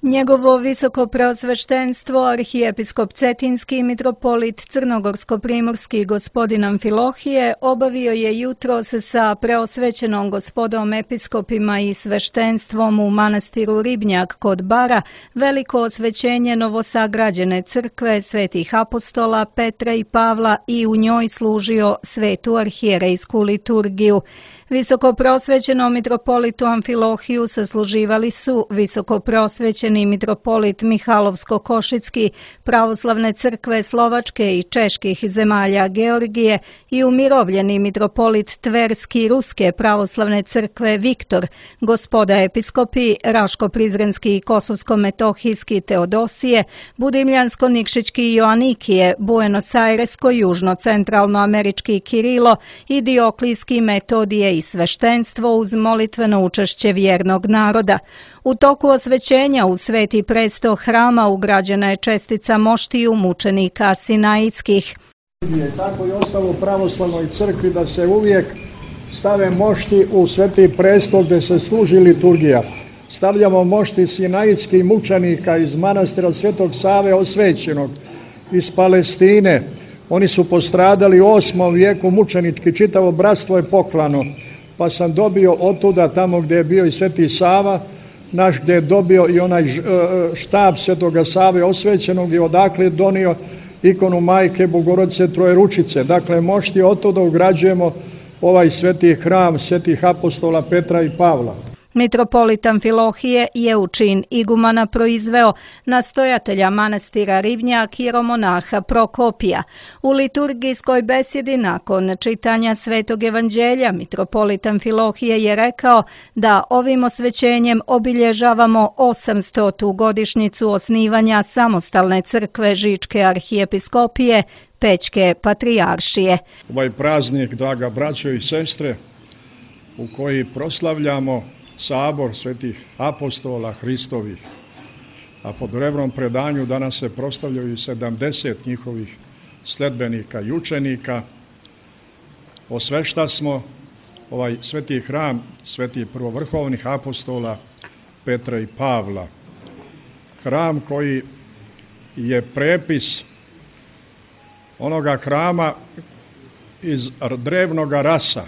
Njegovo visoko preosveštenstvo, arhijepiskop Cetinski mitropolit Crnogorsko-primorski gospodin Amfilohije obavio je jutros sa preosvećenom gospodom episkopima i sveštenstvom u manastiru Ribnjak kod Bara veliko osvećenje novosagrađene crkve svetih apostola Petra i Pavla i u njoj služio svetu arhijerejsku liturgiju. Visokopreosvećenom mitropolitu Amfilohiju sasluživali su visokopreosvećeni mitropolit Mihalovsko-Košicki, pravoslavne crkve Slovačke i čeških zemalja Georgije i umirovljeni mitropolit Tverski Ruske pravoslavne crkve Viktor, gospoda episkopi Raško-Prizrenski i Kosovsko-Metohijski Teodosije, Budimljansko-Nikšićki Joanikije, Buenos Airesko-Južno-Centralnoamerički Kirilo i Dioklijski Metodije i sveštenstvo uz molitveno učešće vjernog naroda. U toku osvećenja u sveti presto hrama ugrađena je čestica moštiju mučenika Sinaitskih. Tako i ostalo u pravoslavnoj crkvi da se uvijek stave mošti u sveti presto gdje se služi liturgija. Stavljamo mošti Sinaitskih mučenika iz manastira Svetog Save osvećenog iz Palestine. Oni su postradali u 8. vijeku mučenički, čitavo bratstvo je poklano. Pa sam dobio otuda tamo gdje je bio i Sveti Sava, naš gdje je dobio i onaj štab Svetoga Save osvećenog i odakle je donio ikonu Majke Bogorodice Trojeručice. Dakle, mošti otuda ugrađujemo ovaj sveti hram svetih apostola Petra i Pavla. Mitropolit Amfilohije je u čin igumana proizveo nastojatelja manastira Ribnjak hieromonaha Prokopija. U liturgijskoj besjedi nakon čitanja Svetog evanđelja mitropolit Amfilohije je rekao da ovim osvećenjem obilježavamo 800. godišnjicu osnivanja samostalne crkve Žičke arhijepiskopije Pećke patrijaršije. Ovaj praznik, draga braćo i sestre, u koji proslavljamo sabor svetih apostola Hristovih, a po drevnom predanju danas se proslavljaju 70 njihovih sledbenika i učenika, osvešta smo ovaj sveti hram svetih prvovrhovnih apostola Petra i Pavla. Hram koji je prepis onoga hrama iz drevnoga rasa,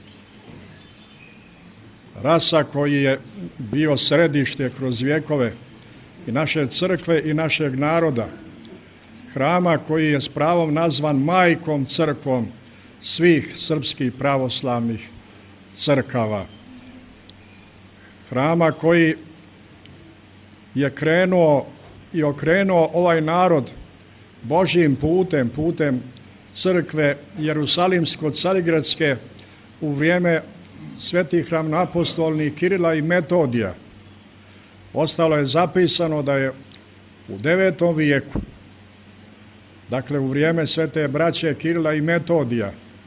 rasa koji je bio središte kroz vjekove i naše crkve i našeg naroda, hrama koji je s pravom nazvan majkom crkvom svih srpskih pravoslavnih crkava, hrama koji je krenuo i okrenuo ovaj narod Božjim putem, putem crkve Jerusalimsko-Carigradske u vrijeme svetih ravnoapostolnih Kirila i Metodija. Ostalo je zapisano da je u 9. vijeku, dakle u vrijeme svete braće Kirila i Metodija,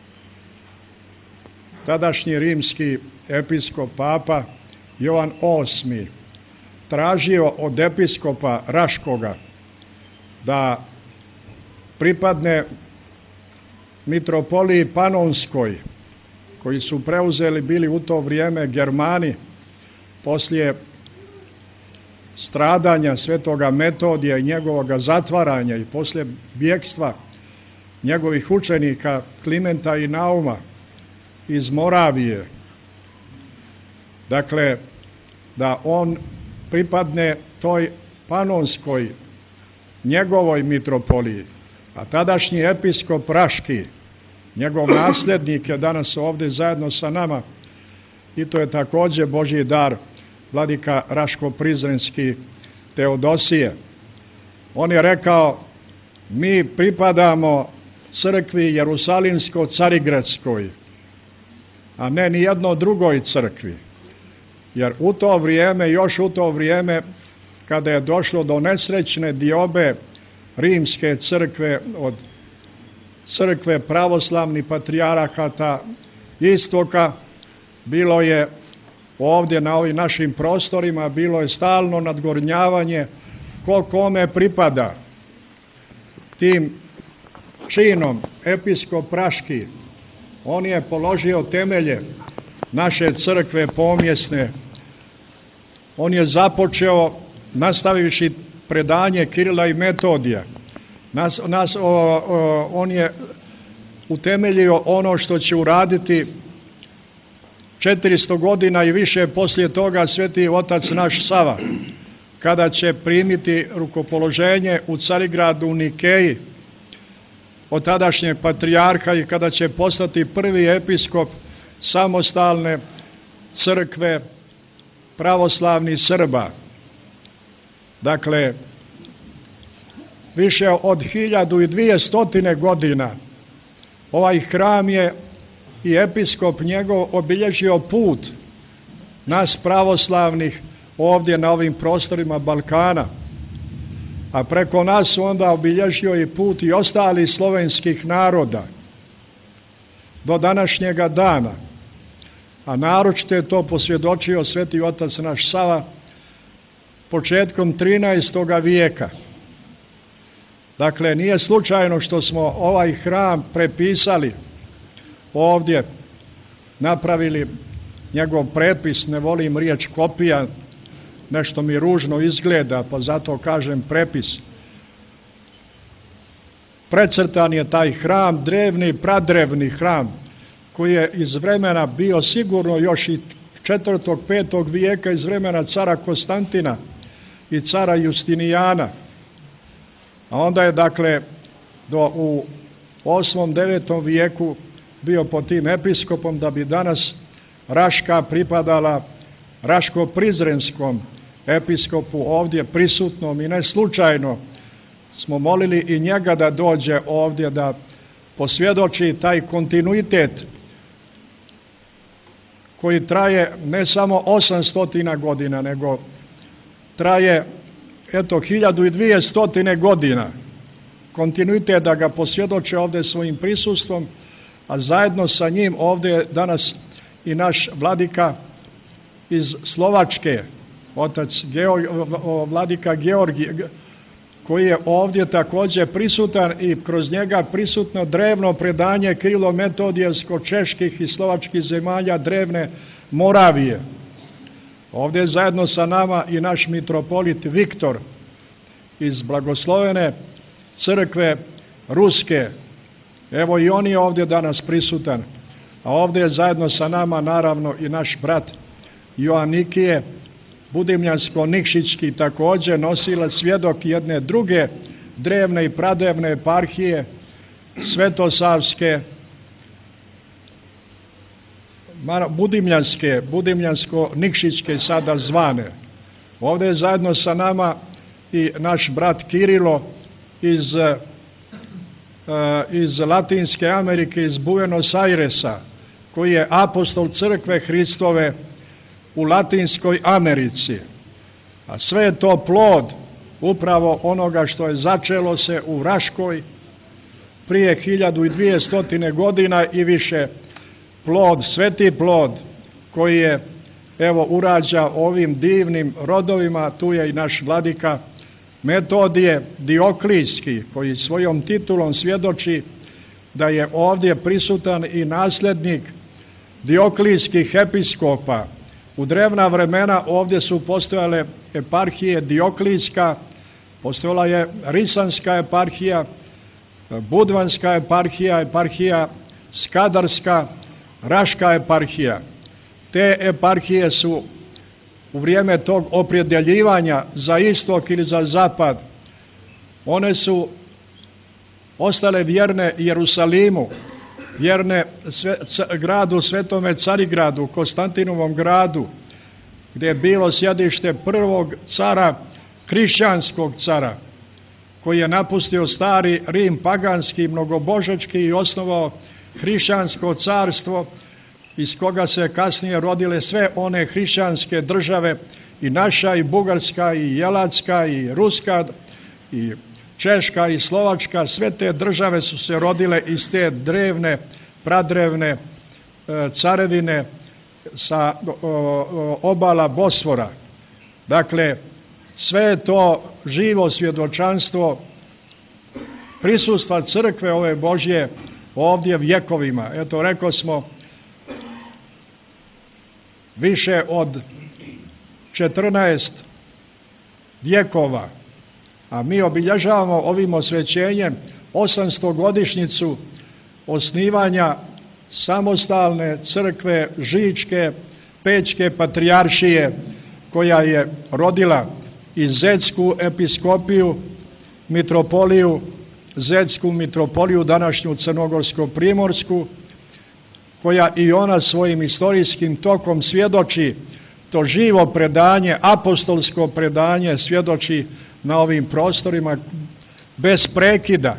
tadašnji rimski episkop papa Jovan VIII tražio od episkopa Raškoga da pripadne mitropoliji Panonskoj, koji su preuzeli bili u to vrijeme Germani poslije stradanja svetoga Metodija i njegovoga zatvaranja i poslije bjegstva njegovih učenika Klimenta i Nauma iz Moravije. Dakle, da on pripadne toj Panonskoj, njegovoj mitropoliji, a tadašnji episkop Raški, njegov nasljednik je danas ovdje zajedno sa nama i to je također Božji dar, vladika Raško-Prizrenski Teodosije. On je rekao, mi pripadamo crkvi Jerusalimsko-Carigradskoj, a ne ni jednoj drugoj crkvi. Jer u to vrijeme, još u to vrijeme, kada je došlo do nesrećne diobe rimske crkve od crkve pravoslavnih patrijarhata istoka, bilo je ovdje na ovim našim prostorima, bilo je stalno nadgornjavanje ko kome pripada. Tim činom episkop Raški, on je položio temelje naše crkve pomjesne. On je započeo nastavivši predanje Kirila i Metodija. On je utemeljio ono što će uraditi 400 godina i više poslije toga Sveti Otac naš Sava, kada će primiti rukopoloženje u Carigradu u Nikeji od tadašnjeg patrijarha i kada će postati prvi episkop samostalne crkve pravoslavnih Srba. Dakle, više od 1200 godina ovaj hram je i episkop njegov obilježio put nas pravoslavnih ovdje na ovim prostorima Balkana, a preko nas onda obilježio i put i ostalih slovenskih naroda do današnjega dana, a naročito je to posvjedočio Sveti Otac naš Sava početkom 13. vijeka. Dakle, nije slučajno što smo ovaj hram prepisali ovdje, napravili njegov prepis, ne volim riječ kopija, nešto mi ružno izgleda, pa zato kažem prepis. Precrtan je taj hram, drevni, pradrevni hram, koji je iz vremena bio sigurno još i 4. 5. vijeka, iz vremena cara Konstantina i cara Justinijana. A onda je, dakle, u 8. 9. vijeku bio pod tim episkopom, da bi danas Raška pripadala Raško-Prizrenskom episkopu ovdje prisutnom, i ne slučajno smo molili i njega da dođe ovdje da posvjedoči taj kontinuitet koji traje ne samo 800 godina, nego traje 1200 godina. Kontinuitet da ga posvjedoče ovdje svojim prisustvom, a zajedno sa njim ovdje danas i naš vladika iz Slovačke, vladika Georgije, koji je ovdje također prisutan, i kroz njega prisutno drevno predanje Kirilo-Metodijevsko-čeških i slovačkih zemalja drevne Moravije. Ovdje je zajedno sa nama i naš mitropolit Viktor iz blagoslovene crkve Ruske. Evo i on je ovdje danas prisutan. A ovdje je zajedno sa nama naravno i naš brat Joanikije, Budimljansko-Nikšićki, također nosilac, svjedok jedne druge drevne i pradrevne eparhije, Svetosavske, Budimljansko-Nikšićke sada zvane. Ovdje je zajedno sa nama i naš brat Kirilo iz Latinske Amerike, iz Buenos Airesa, koji je apostol crkve Hristove u Latinskoj Americi. A sve je to plod upravo onoga što je začelo se u Raškoj prije 1200 godina i više. Plod, sveti plod koji je evo urađa ovim divnim rodovima. Tu je i naš vladika Metodije Dioklijski, koji svojom titulom svjedoči da je ovdje prisutan i nasljednik Dioklijskih episkopa. U drevna vremena ovdje su postojale eparhije Dioklijska, postojala je Risanska eparhija, Budvanska eparhija, eparhija Skadarska, Raška eparhija. Te eparhije su u vrijeme tog opredjeljivanja za istok ili za zapad, one su ostale vjerne Jerusalimu, vjerne gradu Svetome Carigradu, Konstantinovom gradu, gdje je bilo sjedište prvog cara, hrišćanskog cara, koji je napustio stari Rim, paganski, mnogobožački, i osnovao hrišćansko carstvo, iz koga se kasnije rodile sve one hrišćanske države, i naša, i Bugarska, i Jelatska, i Ruska, i Češka, i Slovačka. Sve te države su se rodile iz te drevne, pradrevne carevine sa obala Bosfora. Dakle, sve je to živo svjedočanstvo prisustva crkve ove Božje ovdje vjekovima. Eto, rekao smo, više od 14 vjekova. A mi obilježavamo ovim osvećenjem 800-godišnjicu osnivanja samostalne crkve Žičke Pećke patrijaršije, koja je rodila i Zetsku episkopiju, mitropoliju, Zetsku mitropoliju, današnju Crnogorsko-primorsku, koja i ona svojim istorijskim tokom svjedoči, to živo predanje, apostolsko predanje svjedoči na ovim prostorima bez prekida.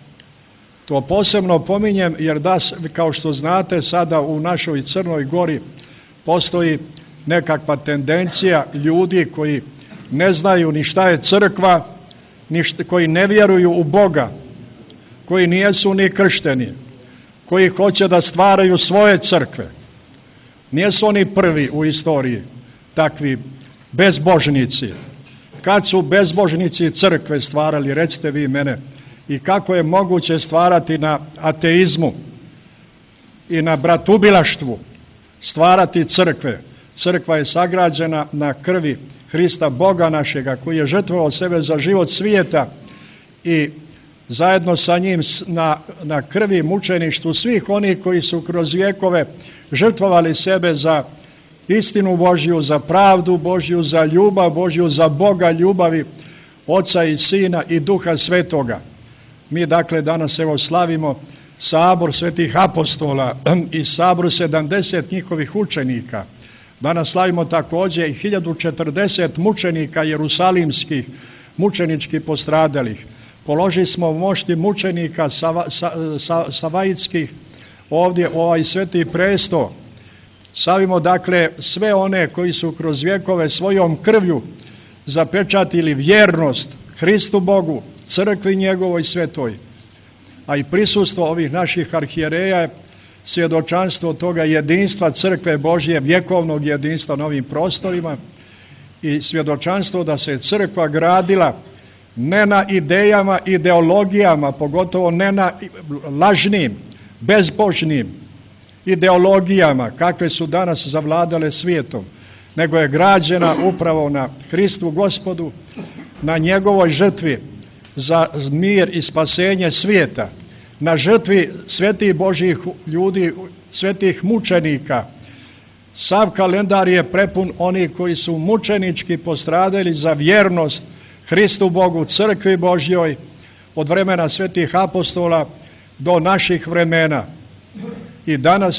To posebno pominjem jer da, kao što znate, sada u našoj Crnoj Gori postoji nekakva tendencija ljudi koji ne znaju ni šta je crkva, koji ne vjeruju u Boga, koji nijesu ni kršteni, koji hoće da stvaraju svoje crkve. Nijesu oni prvi u istoriji takvi bezbožnici. Kad su bezbožnici crkve stvarali, recite vi mene, i kako je moguće stvarati na ateizmu i na bratubilaštvu, stvarati crkve. Crkva je sagrađena na krvi Hrista, Boga našega, koji je žrtvovao sebe za život svijeta i zajedno sa njim na krvi mučeništvu svih onih koji su kroz vjekove žrtvovali sebe za istinu Božju, za pravdu Božju, za ljubav Božju, za Boga ljubavi, Oca i Sina i Duha Svetoga. Mi dakle danas evo slavimo sabor svetih apostola i sabor 70 njihovih učenika. Danas slavimo također i 1040 mučenika jerusalimskih, mučenički postradalih. Položili smo mošti mučenika savajitskih ovdje u ovaj sveti presto. Slavimo dakle sve one koji su kroz vjekove svojom krvlju zapečatili vjernost Hristu Bogu, crkvi njegovoj svetoj. A i prisustvo ovih naših arhijereja je svjedočanstvo toga jedinstva crkve Božje, vjekovnog jedinstva na ovim prostorima i svjedočanstvo da se crkva gradila ne na idejama, ideologijama, pogotovo ne na lažnim, bezbožnim ideologijama kakve su danas zavladale svijetom, nego je građena upravo na Hristu Gospodu, na njegovoj žrtvi za mir i spasenje svijeta, na žrtvi svetih Božjih ljudi, svetih mučenika. Sav kalendar je prepun onih koji su mučenički postradali za vjernost Hristu Bogu, crkvi Božjoj, od vremena svetih apostola do naših vremena. I danas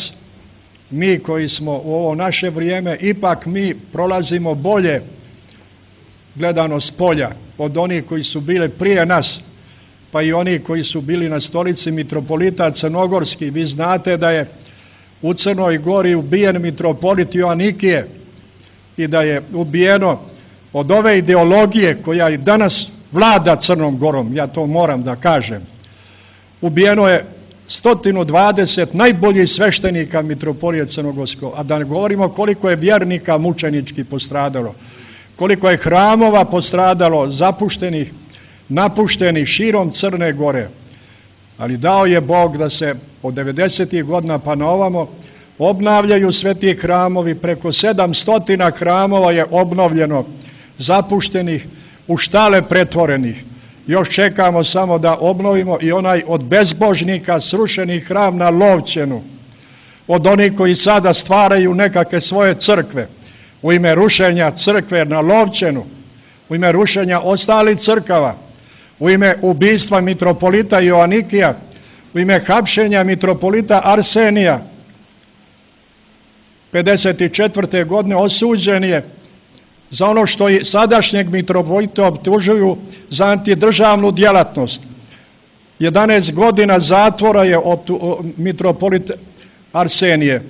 mi koji smo u ovo naše vrijeme, ipak mi prolazimo bolje gledano s polja od onih koji su bili prije nas, pa i oni koji su bili na stolici mitropolita crnogorski. Vi znate da je u Crnoj Gori ubijen mitropolit Joanikije i da je ubijeno od ove ideologije koja i danas vlada Crnom Gorom, ja to moram da kažem. Ubijeno je 120 najboljih sveštenika mitropolije Crnogorskog, a da ne govorimo koliko je vjernika mučenički postradalo, koliko je hramova postradalo, zapuštenih, napuštenih širom Crne Gore. Ali dao je Bog da se od 90. godina pa na ovamo obnavljaju sveti hramovi, preko 700 hramova je obnovljeno, zapuštenih, u štale pretvorenih. Još čekamo samo da obnovimo i onaj od bezbožnika srušeni hram na Lovćenu, od onih koji sada stvaraju nekakve svoje crkve, u ime rušenja crkve na Lovćenu, u ime rušenja ostalih crkava, u ime ubistva mitropolita Joanikija, u ime hapšenja mitropolita Arsenija. 54. godine osuđen je za ono što i sadašnjeg mitropolita optužuju za antidržavnu djelatnost. 11 godina zatvora je mitropolit Arsenije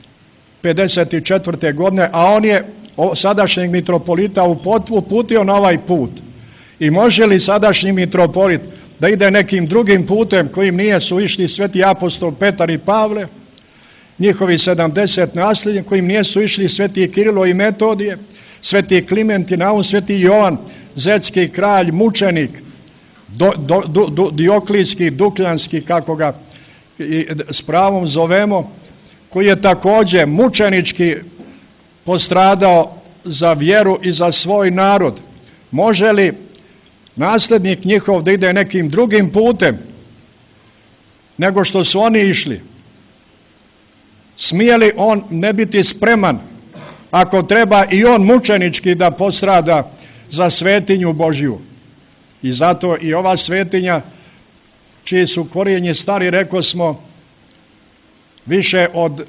54. godine, a on je sadašnjeg mitropolita uputio na ovaj put. I može li sadašnji mitropolit da ide nekim drugim putem kojim nije su išli sveti apostol Petar i Pavle, njihovi 70 nasljednika, kojim nije su išli sveti Kirilo i Metodije, sveti Kliment i Naum, sveti Jovan, zetski kralj, mučenik, Dioklijski, Dukljanski, kako ga s pravom zovemo, koji je također mučenički postradao za vjeru i za svoj narod. Može li naslednik njihov da ide nekim drugim putem nego što su oni išli? Smije li on ne biti spreman, ako treba i on mučenički da postrada za svetinju Božju? I zato i ova svetinja, čiji su korijenji stari, reko smo, više od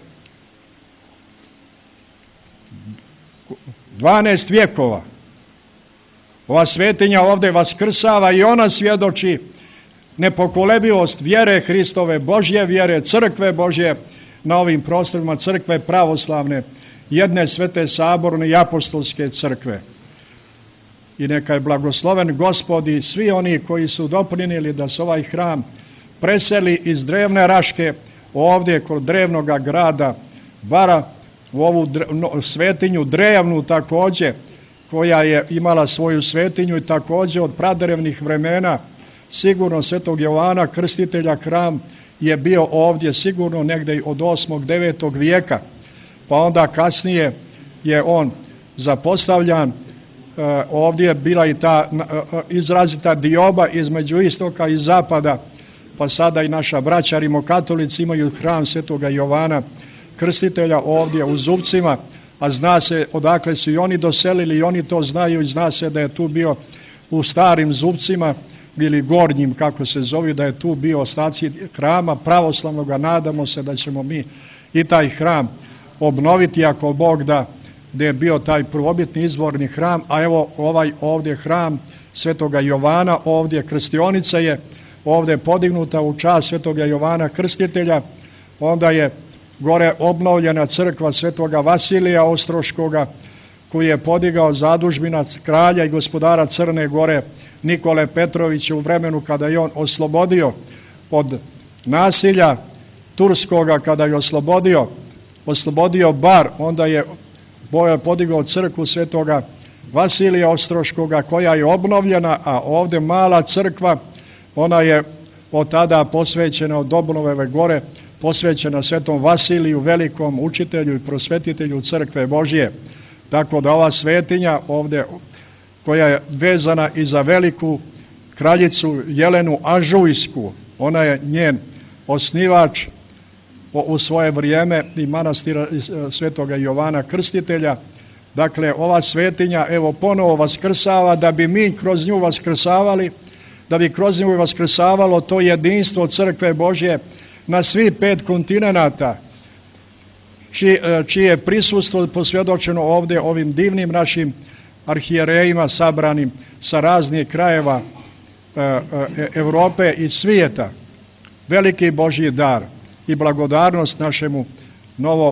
12 vjekova. Ova svetinja ovdje vaskrsava i ona svjedoči nepokolebivost vjere Hristove, Božje vjere, crkve Božje na ovim prostorima, crkve pravoslavne, jedne svete saborne i apostolske crkve. I neka je blagosloven Gospod i svi oni koji su doprinijeli da se ovaj hram preseli iz drevne Raške ovdje kod drevnoga grada Bara u ovu svetinju drevnu također, koja je imala svoju svetinju i također od pradrevnih vremena. Sigurno svetog Jovana Krstitelja hram je bio ovdje sigurno negdje od 8. 9. vijeka, pa onda kasnije je on zapostavljan. Ovdje je bila i ta izrazita dioba između istoka i zapada, pa sada i naša braća rimokatolici imaju hram svetoga Jovana Krstitelja ovdje u Zupcima, a zna se odakle su i oni doselili i oni to znaju i zna se da je tu bio u starim Zupcima ili gornjim, kako se zove, da je tu bio ostaci hrama pravoslavnoga. Nadamo se da ćemo mi i taj hram obnoviti ako Bog da, gdje je bio taj prvobitni izvorni hram, a evo ovaj ovdje hram svetoga Jovana, ovdje krstionica je ovdje podignuta u čast svetoga Jovana Krstitelja, onda je gore obnovljena crkva svetoga Vasilija Ostroškoga, koji je podigao zadužbina kralja i gospodara Crne Gore Nikole Petrovića u vremenu kada je on oslobodio od nasilja turskoga, kada je oslobodio Bar, onda je podigao crkvu svetoga Vasilija Ostroškoga, koja je obnovljena, a ovdje mala crkva, ona je od tada posvećena, od obnove gore, posvećena svetom Vasiliju, velikom učitelju i prosvetitelju crkve Božje. Tako da ova svetinja ovdje, koja je vezana i za veliku kraljicu Jelenu Ažujsku, ona je njen osnivač u svoje vrijeme i manastira svetoga Jovana Krstitelja. Dakle, ova svetinja evo ponovo vaskrsava, da bi mi kroz nju vaskrsavali, da bi kroz nju vaskrsavalo to jedinstvo crkve Božje na svih 5 kontinenata, čije je prisustvo posvjedočeno ovdje ovim divnim našim arhijerejima sabranim sa raznih krajeva Europe i svijeta. Veliki Božji dar i blagodarnost našemu novo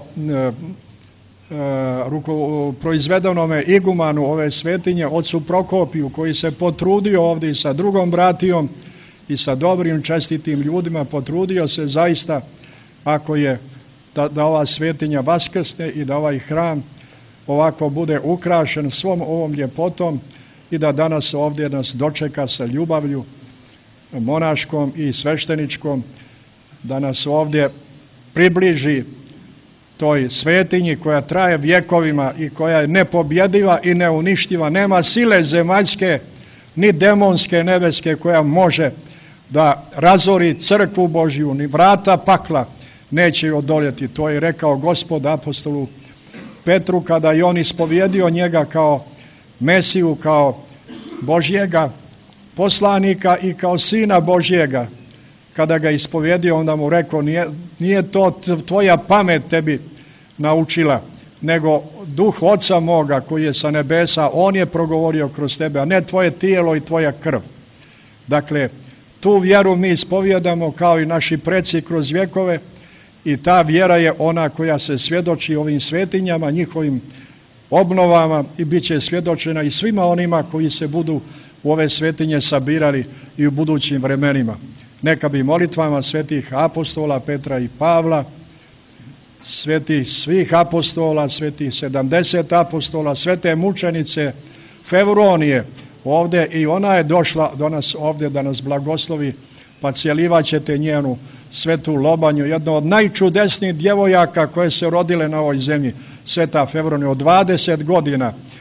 proizvedenome igumanu ove svetinje, ocu Prokopiju, koji se potrudio ovdje i sa drugom bratijom i sa dobrim čestitim ljudima, potrudio se zaista, ako je da ova svetinja vaskrsne i da ovaj hram ovako bude ukrašen svom ovom ljepotom i da danas ovdje nas dočeka sa ljubavlju monaškom i svešteničkom, da nas ovdje približi toj svetinji koja traje vjekovima i koja je nepobjediva i neuništiva. Nema sile zemaljske ni demonske nebeske koja može da razori crkvu Božju, ni vrata pakla neće ju odoljeti. To je rekao Gospod apostolu Petru kada je on ispovjedio njega kao Mesiju, kao Božjega poslanika i kao Sina Božjega. Kada ga ispovjedio, onda mu rekao, nije to tvoja pamet tebi naučila, nego duh Oca moga koji je sa nebesa, on je progovorio kroz tebe, a ne tvoje tijelo i tvoja krv. Dakle, tu vjeru mi ispovjedamo kao i naši preci kroz vjekove i ta vjera je ona koja se svjedoči ovim svetinjama, njihovim obnovama i bit će svjedočena i svima onima koji se budu u ove svetinje sabirali i u budućim vremenima. Neka bi molitvama svetih apostola Petra i Pavla, svetih svih apostola, svetih 70 apostola, svete mučenice Fevronije, ovdje i ona je došla do nas ovdje da nas blagoslovi, pa cijelivat ćete njenu svetu Lobanju, jedno od najčudesnijih djevojaka koje se rodile na ovoj zemlji, sveta Fevronija, od 20 godina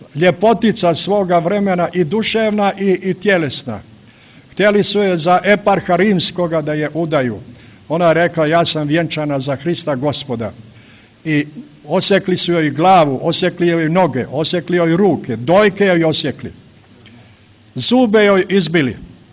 ljepotica svoga vremena i duševna i tjelesna. Htjeli su je za eparha rimskoga da je udaju. Ona je rekla, ja sam vjenčana za Hrista Gospoda. I osjekli su joj glavu, osjekli joj noge, osjekli joj ruke, dojke joj osjekli. Zube joj izbili.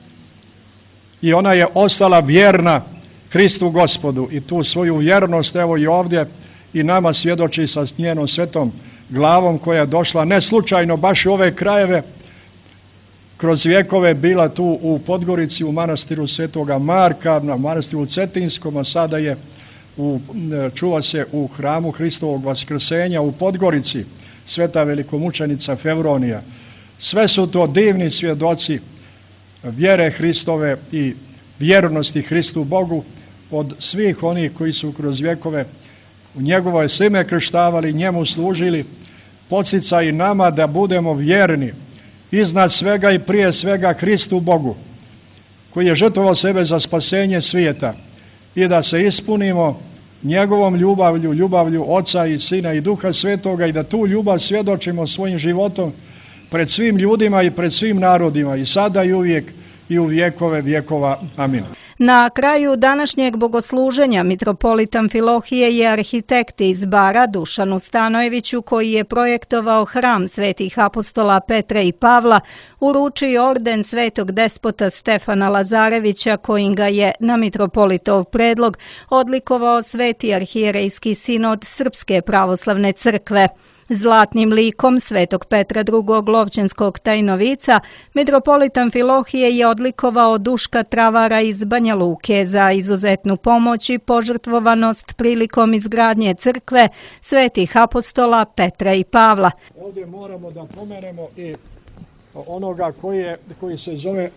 I ona je ostala vjerna Hristu Gospodu i tu svoju vjernost evo i ovdje i nama svjedoči sa njenom svetom glavom koja je došla ne slučajno baš u ove krajeve, kroz vjekove bila tu u Podgorici u manastiru Svetoga Marka, na manastiru Cetinskom, a sada je čuva se u hramu Hristovog Vaskrsenja u Podgorici, sveta velikomučenica Fevronija. Sve su to divni svjedoci vjere Hristove i vjernosti Hristu Bogu od svih onih koji su kroz vjekove u njegovo ime krštavali, njemu služili, podsjeća i nama da budemo vjerni iznad svega i prije svega Hristu Bogu, koji je žrtvovao sebe za spasenje svijeta i da se ispunimo njegovom ljubavlju, ljubavlju Oca i Sina i Duha Svetoga i da tu ljubav svjedočimo svojim životom pred svim ljudima i pred svim narodima i sada i uvijek i u vjekove vjekova. Amin. Na kraju današnjeg bogosluženja mitropolit Amfilohije je arhitekti iz Bara Dušanu Stanojeviću, koji je projektovao hram svetih apostola Petra i Pavla, uručio orden svetog despota Stefana Lazarevića, kojim ga je na mitropolitov predlog odlikovao sveti arhijerejski sinod Srpske pravoslavne crkve. Zlatnim likom svetog Petra II. Lovćenskog tajnovica mitropolit Amfilohije je odlikovao Duška Travara iz Banja Luke za izuzetnu pomoć i požrtvovanost prilikom izgradnje crkve svetih apostola Petra i Pavla. Ovdje moramo da pomenemo i onoga koji se zove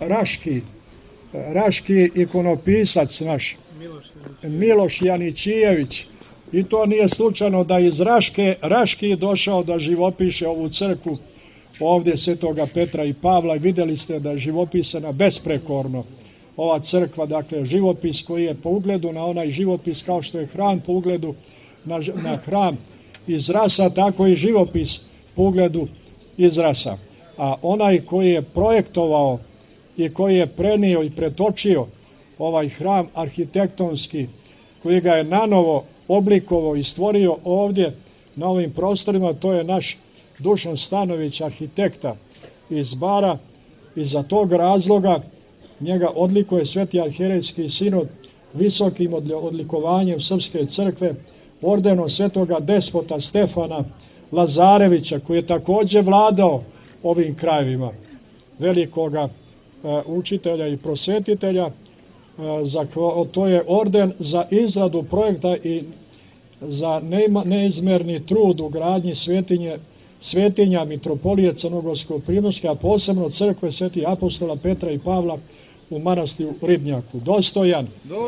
Raški ikonopisac naš, Miloš Janičijević. I to nije slučajno da iz Raški došao da živopiše ovu crkvu ovdje svetoga Petra i Pavla i vidjeli ste da je živopisana besprekorno ova crkva, dakle živopis koji je po ugledu na onaj živopis kao što je hram po ugledu na hram iz Rasa, tako i živopis po ugledu iz Rasa. A onaj koji je projektovao i koji je prenio i pretočio ovaj hram arhitektonski, koji ga je nanovo oblikovao i stvorio ovdje na ovim prostorima, to je naš Dušan Stanojević, arhitekta iz Bara, i za tog razloga njega odlikuje sveti arhijerejski sinod visokim odlikovanjem Srpske crkve, ordenom svetoga despota Stefana Lazarevića, koji je također vladao ovim krajevima, velikoga učitelja i prosvetitelja. To je orden za izradu projekta i za neizmjerni trud u gradnji svetinja mitropolije Crnogorsko-Primorske, a posebno crkve svetih apostola Petra i Pavla u manastiru Ribnjaku. Dostojan.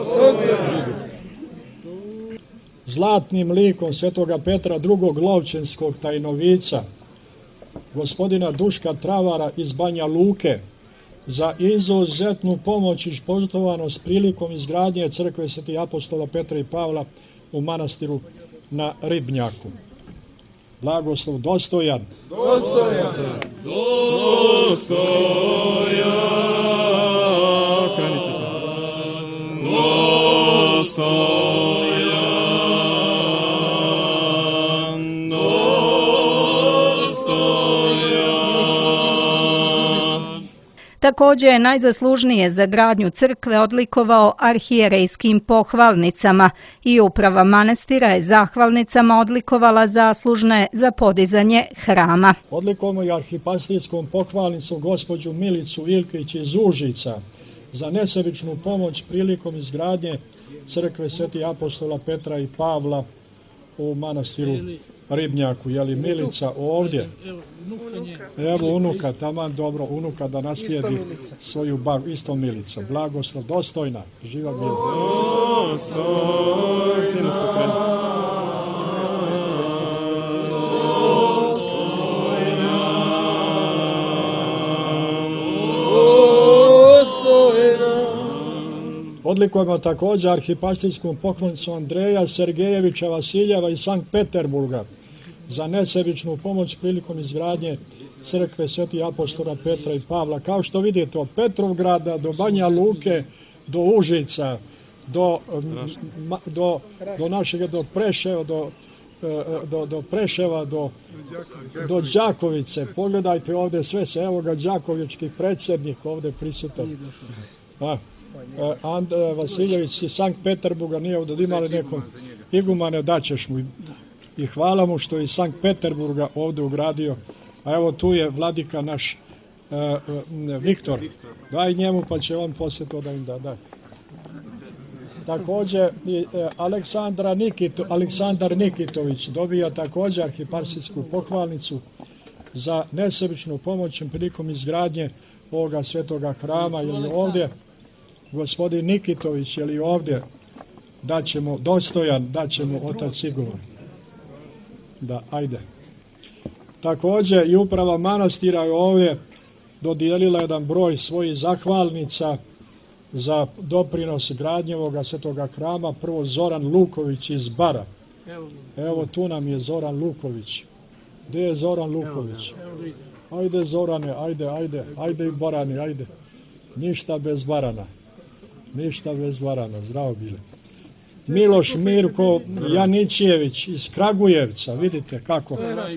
Zlatnim likom svetoga Petra II. Lovćenskog tajnovica, gospodina Duška Travara iz Banja Luke, za izuzetnu pomoć i požrtvovanost prilikom izgradnje crkve svetih apostola Petra i Pavla u manastiru na Ribnjaku. Blagoslov Dostojan. Dostojan. Također je najzaslužnije za gradnju crkve odlikovao arhijerejskim pohvalnicama i uprava manastira je zahvalnicama odlikovala zaslužne za podizanje hrama. Odlikovamo i arhipastirskom pohvalnicom gospođu Milicu Ilkić iz Užica za nesebičnu pomoć prilikom izgradnje crkve svetih apostola Petra i Pavla u manastiru Ribnjaku. Je li Milica ovdje? Evo unuka, taman dobro, unuka da naslijedi svoju babu, isto Milica. Blagoslov, dostojna, živa Milica. Odlikujemo također arhipastirskom pohvalnicom Andreja Sergejevića Vasiljeva iz Sankt Peterburga za nesebičnu pomoć prilikom izgradnje crkve Svetih apostola Petra i Pavla. Kao što vidite, od Petrovgrada do Banja Luke, do Užica, do našega, do Preševa, do Preševa, do Đakovice. Pogledajte ovdje sve se, evo ga Đakovički predsjednik ovdje prisutan. Vasiljević iz Sankt Peterburga nije ovdje, imali nekom igumane, daćeš mu i hvala mu što je iz Sankt Peterburga ovdje ugradio. A evo tu je vladika naš Viktor, daj njemu pa će on poslije to da im da. Također Aleksandar Nikitović dobija također arhiparsijsku pohvalnicu za nesebičnu pomoć prilikom izgradnje ovoga svetoga hrama. Je li ovdje gospodin Nikitović, je li ovdje, daćemo dostojan, daćemo otac Igor. Da, ajde. Također i uprava manastira je ovdje dodijelila jedan broj svojih zahvalnica za doprinos gradnje ovoga svetoga hrama. Prvo Zoran Luković iz Bara. Evo tu nam je Zoran Luković. Gdje je Zoran Luković? Ajde Zorane, ajde i Barani, ajde. Ništa bez Barana. Ništa bez Barana, zdravo bili. Miloš Mirko Janićević iz Kragujevca, vidite kako.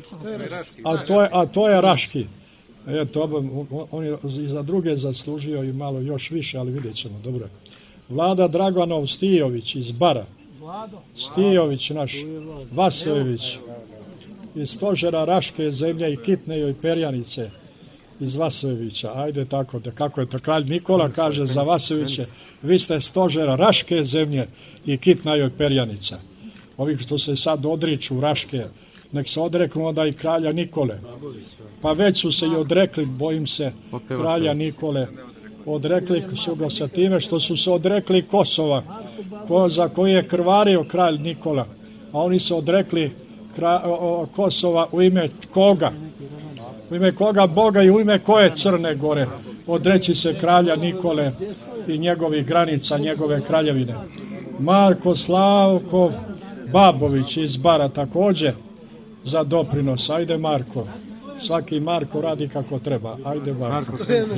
A to je Raški. Eto, on je i za druge zaslužio i malo još više, ali vidjet ćemo, dobro. Vlada Draganov Stijović iz Bara. Stijović naš, Vasojević iz stožera Raške zemlje i Kitne perjanice iz Vasojevića. Ajde tako, da kako je to kralj Nikola kaže za Vasojeviće, vi ste stožera Raške zemlje i Kitna perjanica. Ovi što se sad odriču Raške, nek se odreknu onda i kralja Nikole. Pa već su se i odrekli, bojim se, kralja Nikole. Odrekli su ga sa time što su se odrekli Kosova, za koje je krvario kralj Nikola. A oni su odrekli Kosova u ime koga? U ime koga Boga i u ime koje Crne Gore? Odreći se kralja Nikole i njegovih granica, njegove kraljevine. Marko Slavko Babović iz Bara također za doprinos. Ajde Marko. Svaki Marko radi kako treba. Ajde Marko.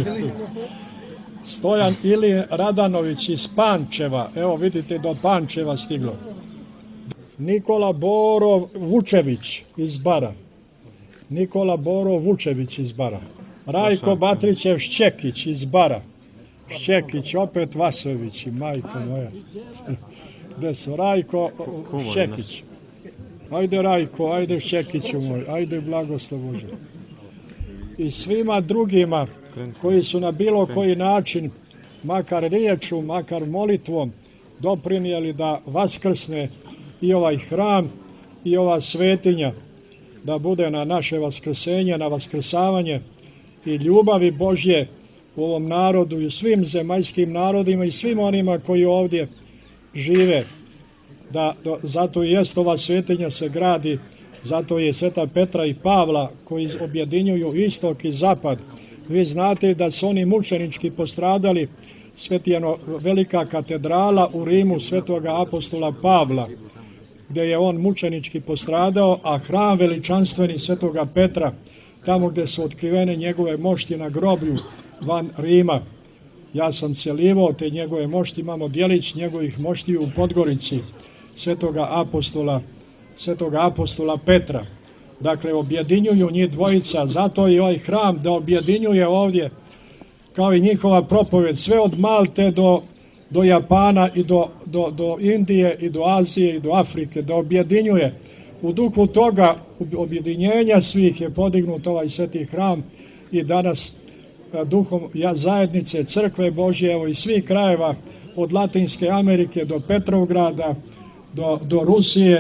Stojan Ili Radanović iz Pančeva. Evo vidite do Pančeva stiglo. Nikola Borov Vučević iz Bara. Nikola Borov Vučević iz Bara. Rajko Batrićev Šćekić iz Bara. Šćekić, opet Vasojević i majko moja. Gde su? Rajko Šćekić. Ajde Rajko, ajde Šćekiću moj, ajde blagoslov Bože. I svima drugima koji su na bilo koji način, makar riječu, makar molitvom, doprinijeli da vaskrsne i ovaj hram i ova svetinja, da bude na naše vaskrsenje, na vaskrsavanje i ljubavi Božje u ovom narodu i u svim zemaljskim narodima i svim onima koji ovdje žive. Zato i jest ova svetinja se gradi, zato je Sveta Petra i Pavla koji objedinjuju istok i zapad. Vi znate da su oni mučenički postradali, velika katedrala u Rimu Svetoga apostola Pavla, gdje je on mučenički postradao, a hram veličanstveni Svetoga Petra, tamo gdje su otkrivene njegove mošti na groblju van Rima. Ja sam cjelivao te njegove mošti, imamo djelić njegovih mošti u Podgorici Svetoga apostola Petra. Dakle, objedinjuju njih dvojica, zato i ovaj hram da objedinjuje ovdje, kao i njihova propovjed, sve od Malte do Japana i do Indije i do Azije i do Afrike, da objedinjuje. U duhu toga objedinjenja svih je podignut ovaj sveti hram i danas duhom zajednice Crkve Božje, evo iz svih krajeva, od Latinske Amerike do Petrovgrada, do Rusije,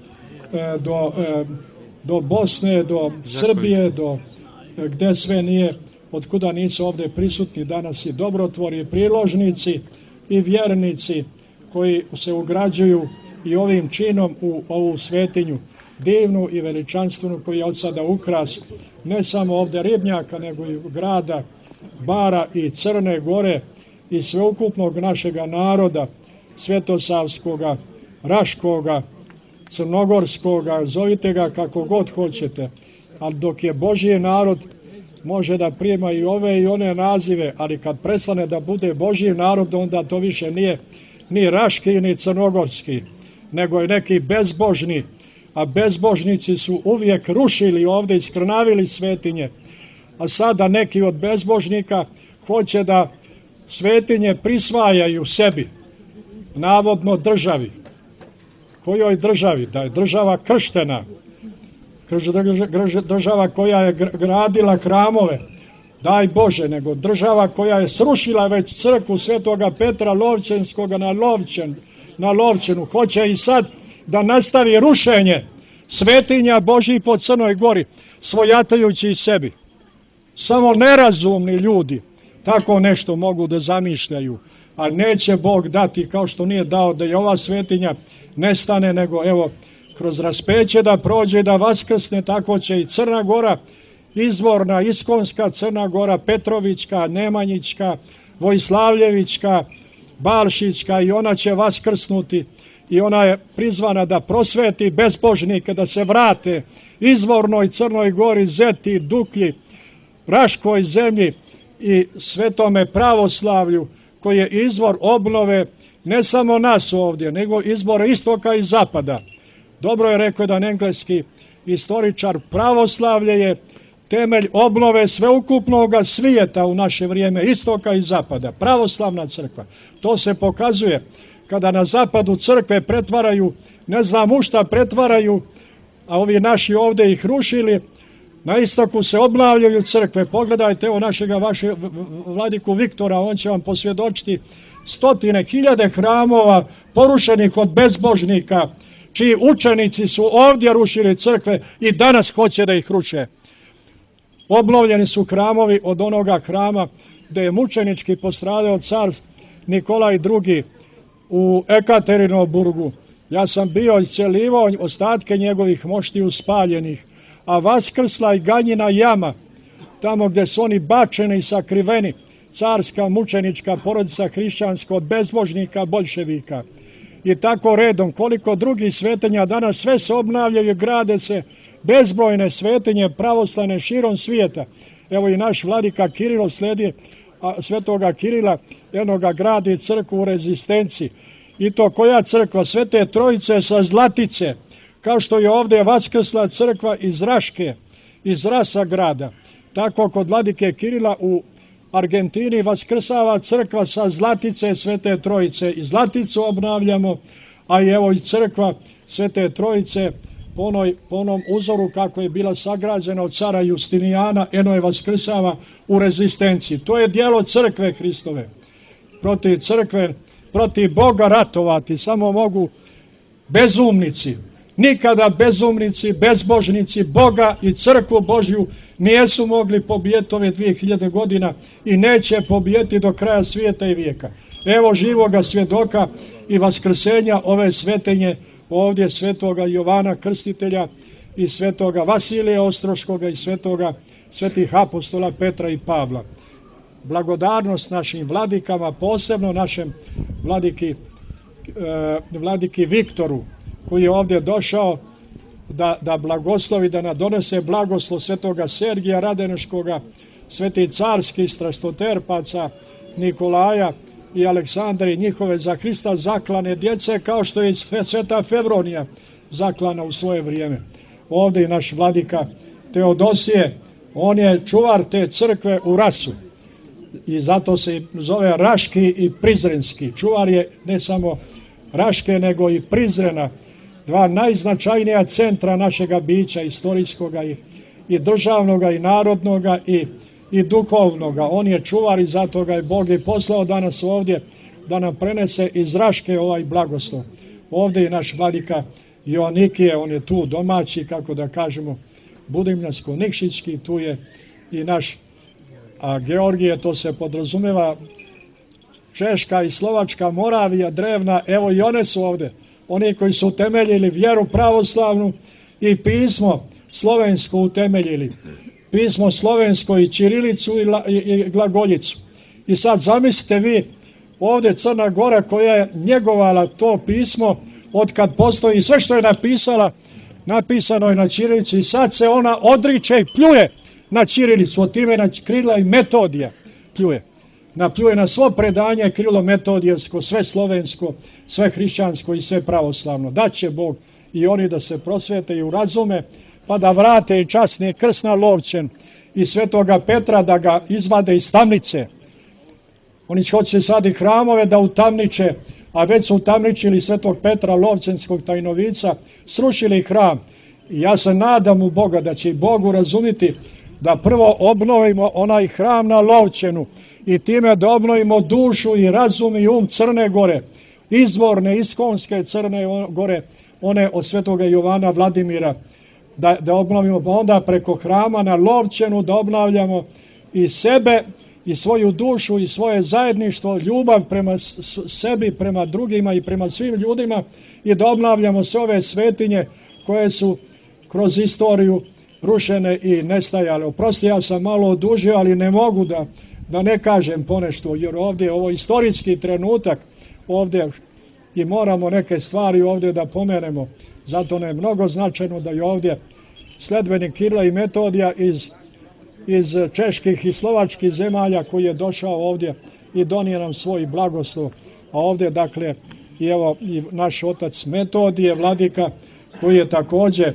do Bosne, do Srbije, do gde sve nije, otkuda nisu ovdje prisutni danas i dobrotvori, i priložnici i vjernici koji se ugrađuju i ovim činom u ovu svetinju divnu i veličanstvenu koji je od sada ukras ne samo ovdje Ribnjaka nego i grada Bara i Crne Gore i sveukupnog našega naroda Svetosavskoga, Raškoga, Crnogorskoga, zovite ga kako god hoćete, ali dok je Božji narod može da prijema i ove i one nazive, ali kad prestane da bude Božji narod, onda to više nije ni raški ni crnogorski, nego je neki bezbožni, a bezbožnici su uvijek rušili ovdje, iskrnavili svetinje, a sada neki od bezbožnika hoće da svetinje prisvajaju sebi, navodno državi. Kojoj državi? Da je država krštena, država koja je gradila hramove, daj Bože, nego država koja je srušila već crkvu Svetoga Petra Lovćenskoga na Lovćenu, hoće i sad da nastavi rušenje svetinja Božjih po Crnoj Gori, svojatajući sebi. Samo nerazumni ljudi tako nešto mogu da zamišljaju, a neće Bog dati, kao što nije dao da je ova svetinja nestane, nego evo kroz raspeće da prođe, da vaskrsne, tako će i Crna Gora, izvorna, iskonska Crna Gora, Petrovićka, Nemanjićka, Vojslavljevićka, Balšićka, i ona će vaskrsnuti, i ona je prizvana da prosveti bezbožnike, da se vrate izvornoj Crnoj Gori, Zeti, Duklji, Raškoj zemlji i svetome pravoslavlju, koji je izvor obnove ne samo nas ovdje, nego izbor istoka i zapada. Dobro je rekao jedan engleski istoričar, pravoslavlje je temelj obnove sveukupnog svijeta u naše vrijeme, istoka i zapada. Pravoslavna crkva. To se pokazuje kada na zapadu crkve pretvaraju, ne znam u šta pretvaraju, a ovi naši ovdje ih rušili, na istoku se obnavljaju crkve. Pogledajte evo vašeg vladiku Viktora, on će vam posvjedočiti stotine, hiljade hramova porušenih od bezbožnika, čiji učenici su ovdje rušili crkve i danas hoće da ih ruše. Obnovljeni su hramovi od onoga hrama gdje je mučenički postradao car Nikolaj II u Ekaterinoburgu. Ja sam bio isceljivao ostatke njegovih moštiju spaljenih, a vaskrsla i Ganjina jama, tamo gdje su oni bačeni i sakriveni, carska mučenička porodica hrišćanska od bezbožnika boljševika. I tako redom, koliko drugih svetinja danas, sve se obnavljaju, grade se bezbrojne svetinje pravoslavne širom svijeta. Evo i naš vladika Kirilo slijedi svetoga Kirila, jednoga gradi crkvu u Rezistenciji. I to koja crkva? Svete Trojice sa Zlatice, kao što je ovdje vaskrsla crkva iz Raške, iz Rasa grada. Tako kod vladike Kirila u Argentini vaskrsava crkva sa Zlatice Svete Trojice. I Zlaticu obnavljamo, a i evo i crkva Svete Trojice po onom uzoru kako je bila sagrađena od cara Justinijana, eno je vaskrsava u Rezistenciji. To je djelo crkve Hristove. Protiv crkve, protiv Boga ratovati samo mogu bezumnici. Nikada bezumnici, bezbožnici Boga i crkvu Božju nisu mogli pobijeti ove 2000 godina i neće pobijeti do kraja svijeta i vijeka. Evo živoga svjedoka i vaskrsenja ove svetinje ovdje, svetoga Jovana Krstitelja i svetoga Vasilija Ostroškoga i svetih apostola Petra i Pavla. Blagodarnost našim vladikama, posebno našem vladiki Viktoru, koji je ovdje došao da blagoslovi, da nam donese blagoslov svetoga Sergija Radeneškoga, sveti carski strastoterpaca Nikolaja i Aleksandra i njihove za Hrista zaklane djece, kao što je sveta Fevronija zaklana u svoje vrijeme. Ovdje i naš vladika Teodosije, on je čuvar te crkve u Rasu i zato se zove Raški i Prizrenski. Čuvar je ne samo Raške, nego i Prizrena, dva najznačajnija centra našega bića, istorijskoga i državnoga i narodnoga i duhovnoga. On je čuvar i zato ga je Bog i poslao danas ovdje da nam prenese iz Raške ovaj blagoslov. Ovdje je naš vladika Joanikije, on je tu domaći, kako da kažemo, Budimljansko-Nikšićki, tu je i naš Georgije, to se podrazumeva Češka i Slovačka, Moravija, drevna, evo i one su ovdje. Oni koji su utemeljili vjeru pravoslavnu i pismo slovensko utemeljili. Pismo slovensko i ćirilicu i glagoljicu. I sad zamislite vi ovdje Crna Gora koja je njegovala to pismo od kad postoji sve što je napisala, napisano je na ćirilici i sad se ona odriče i pljuje na ćirilicu, od imena Kirila i Metodija pljuje. Pljuje na svo predanje Kirilo metodijsko, sve slovensko, sve hrišćansko i sve pravoslavno. Da će Bog i oni da se prosvete i urazume, pa da vrate i časni krst na Lovćen i svetoga Petra da ga izvade iz tamnice. Oni hoće sad i hramove da utamniče, a već su utamničili svetog Petra Lovćenskog tajnovica, srušili hram. I ja se nadam u Boga da će i Bog urazumiti da prvo obnovimo onaj hram na Lovćenu i time da obnovimo dušu i razum i um Crne Gore, izvorne, iskonske Crne Gore, one od svetoga Jovana Vladimira, da obnovimo, pa onda preko hrama na Lovćenu da obnavljamo i sebe i svoju dušu i svoje zajedništvo, ljubav prema sebi, prema drugima i prema svim ljudima i da obnavljamo sve ove svetinje koje su kroz istoriju rušene i nestajale. Oprosti, ja sam malo odužio, ali ne mogu da ne kažem ponešto, jer ovdje je ovo istorijski trenutak ovdje i moramo neke stvari ovdje da pomenemo. Zato nam je mnogo značajno da je ovdje sledbenik Kirila i Metodija iz čeških i slovačkih zemalja koji je došao ovdje i donio nam svoj blagoslov. A ovdje, dakle, i evo i naš otac Metodije, vladika, koji je također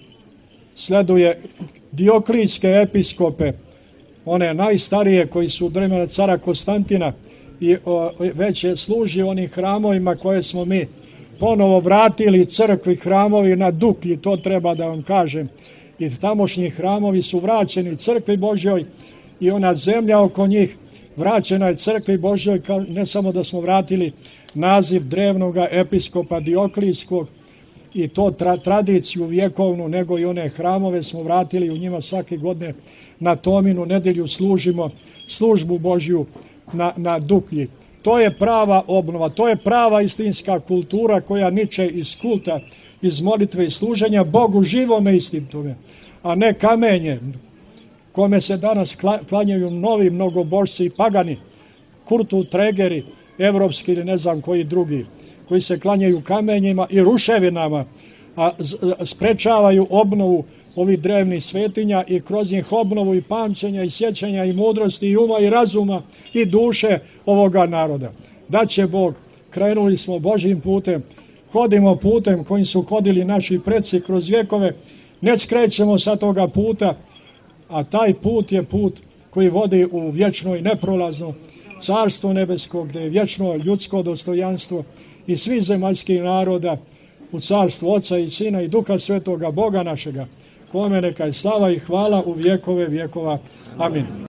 sleduje dioklijske episkope, one najstarije koji su od vremena cara Konstantina i već je služi onim hramovima koje smo mi ponovo vratili crkvi, hramovi na Duklji, to treba da vam kažem. I tamošnji hramovi su vraćeni crkvi Božjoj i ona zemlja oko njih vraćena je crkvi Božjoj, ne samo da smo vratili naziv drevnoga episkopa Dioklijskog i to tradiciju vjekovnu, nego i one hramove smo vratili, u njima svake godine na Tominu nedjelju služimo službu Božju na Duklji. To je prava obnova, to je prava istinska kultura koja niče iz kulta, iz molitve i služenja Bogu živome istintome, a ne kamenje kome se danas klanjaju novi mnogobožci i pagani, kurtu tregeri, evropski ili ne znam koji drugi, koji se klanjaju kamenjima i ruševinama, a sprečavaju obnovu ovih drevnih svetinja i kroz njih obnovu i pamćenja i sjećanja i mudrosti i uma i razuma i duše ovoga naroda. Da će Bog, krenuli smo Božjim putem, hodimo putem kojim su hodili naši preci kroz vjekove, ne skrećemo sa toga puta, a taj put je put koji vodi u vječno i neprolazno carstvo nebesko, gdje je vječno ljudsko dostojanstvo i svih zemaljskih naroda u carstvu Oca i Sina i Duha Svetoga, Boga našega, kome neka je slava i hvala u vjekove vjekova. Amin.